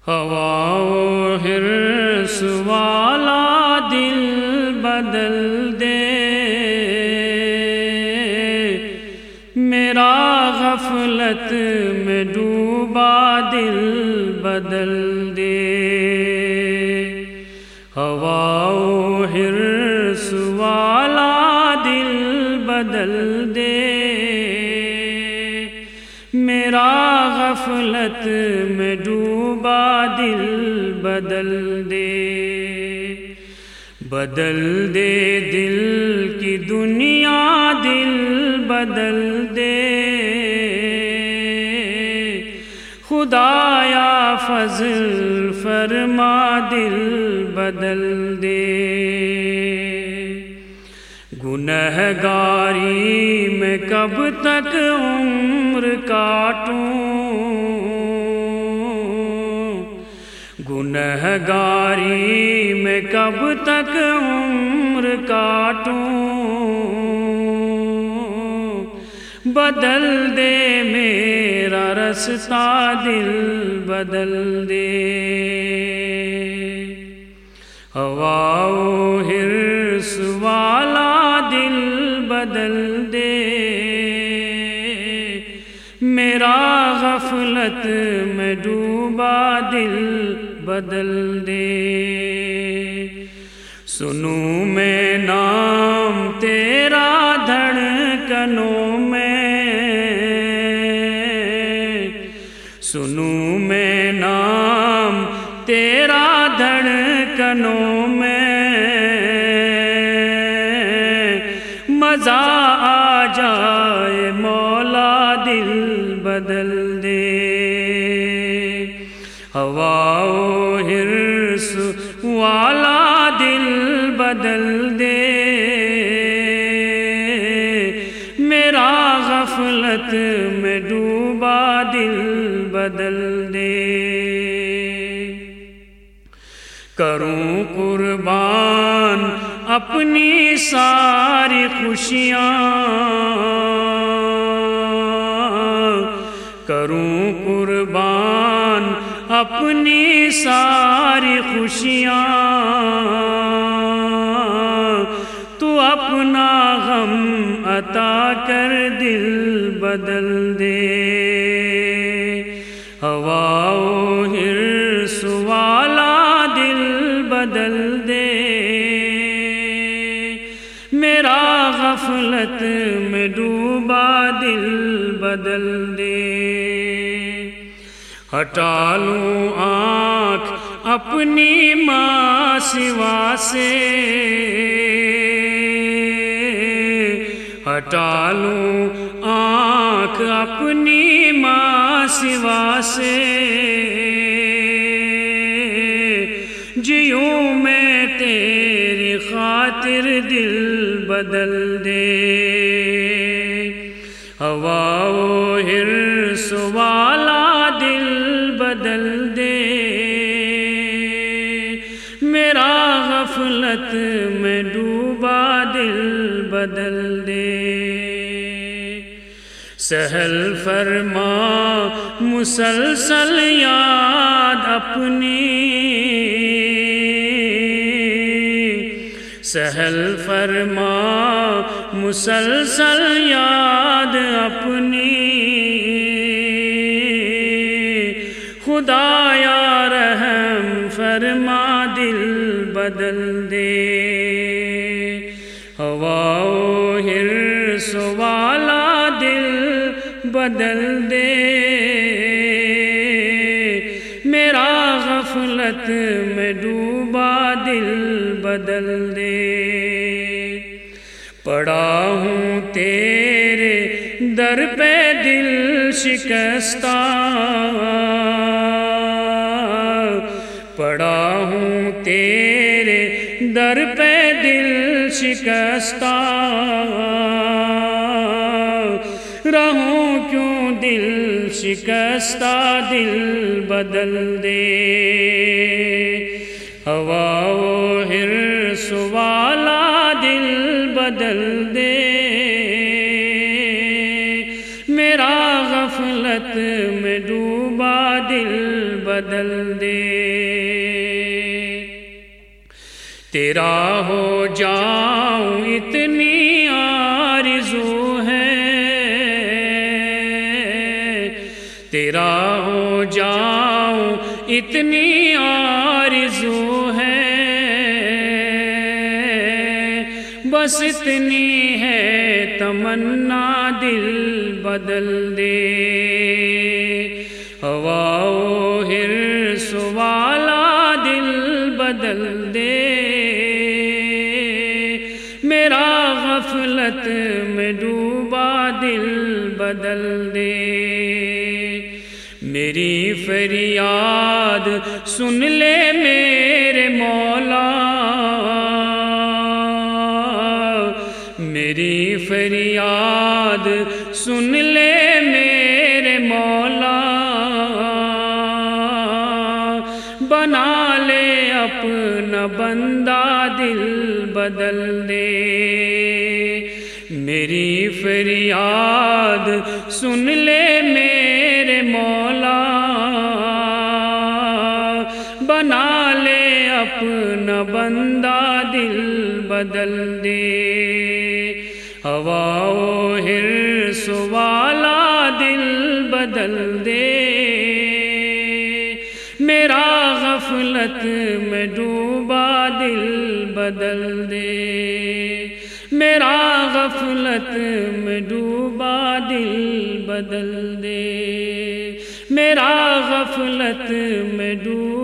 ہوا و حرص والا دل بدل دے، میرا غفلت میں ڈوبا دل بدل دے۔ ہوا و حرص والا دل بدل دے، میرا غفلت میں ڈوبا دل بدل دے۔ بدل دے دل کی دنیا دل بدل دے، خدایا فضل فرما دل بدل دے۔ گنہگاری میں کب تک عمر کاٹوں، گنہگاری میں کب تک عمر کاٹوں، بدل دے میرا رستہ دل بدل دے۔ ہوا و حرص والا دل بدل دے، میرا غفلت میں ڈوبا دل بدل دے۔ سنوں میں نام تیرا دھڑکنوں میں، سنوں میں نام تیرا دھڑکنوں میں، مزہ آ جائے مولا دل بدل دے۔ ہوا و حرص والا دل بدل دے، میرا غفلت میں ڈوبا دل بدل دے۔ کروں قربان اپنی ساری خوشیاں، کروں قربان اپنی ساری خوشیاں، تو اپنا غم عطا کر دل بدل دے۔ ہوا و حرص والا دل بدل دے، میرا غفلت میں ڈوبا دل بدل دے۔ ہٹا لوں آنکھ اپنی ماں سوا سے، ہٹا لوں آنکھ اپنی ماں سوا سے، جیوں میں تیری خاطر دل بدل دے۔ ہوا و حرص والا دل بدل دے، میرا غفلت میں ڈوبا دل بدل دے۔ سہل فرما مسلسل یاد اپنی، سہل فرما مسلسل یاد اپنی، خدایا رحم فرما دل بدل دے۔ ہوا و حرص والا دل بدل دے، میرا غفلت میں ڈوبا دل بدل دے۔ پڑا ہوں تیرے در پہ دل شکستہ، پڑا ہوں تیرے در پہ دل شکستہ، رہوں کیوں دل شکستہ دل بدل دے۔ ہوا و حرص والا دل بدل دے، میرا غفلت میں ڈوبا دل بدل دے، تیرا ہو جاؤں اتنی آرزو ہے، تیرا ہو جاؤں اتنی آرزو ہے، بس اتنی ہے تمنا دل بدل دے، ہوا و حرص والا دل بدل دے، میرا غفلت میں ڈوبا دل بدل دے، میری فریاد سن لے میرے مولا، میری فریاد سن لے میرے مولا، بنا لے اپنا بندہ دل بدل دے، میری فریاد سن لے میرے مولا، بنا لے اپنا بندہ دل بدل دے، ہوا و حرص والا دل بدل دے، میرا غفلت میں ڈوبا دل بدل دے، میرا غفلت میں ڈوبا دل بدل دے، میرا غفلت میں ڈوبا